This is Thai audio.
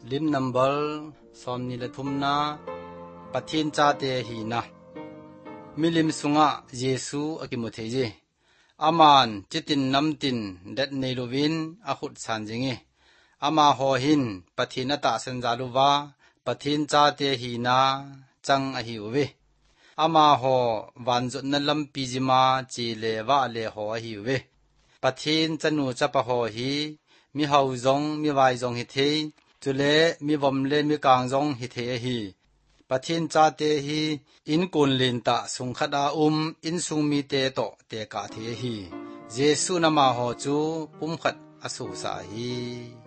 ลิมนัมเบลสอมนิลทุมนาปะทินจาเตหีนะมิลิมสุงะเยซูอกิมุเทเจอามันจิตินนัมตินเด็ดเนลูวินอขุดสันจิงอามาโฮหินปะทินตาเซนจาลุวาปะทินจาเตหีนาจังอหิวเวอามาโฮวันจุนลัมปีจิมาจีเลวะเลโฮอหิวเวปะทินจันูจัปะโฮฮีมีเฮาจงมีวายจงฮิเทจุเลมีวอมเลมีกางจงฮิเทฮีปะทินจาเตฮีอินกุนลินตะสุงขดาอินสุงมีเตโตเตกะเทฮีเยซูนามาโฮจูปุมขัดอสุสาฮี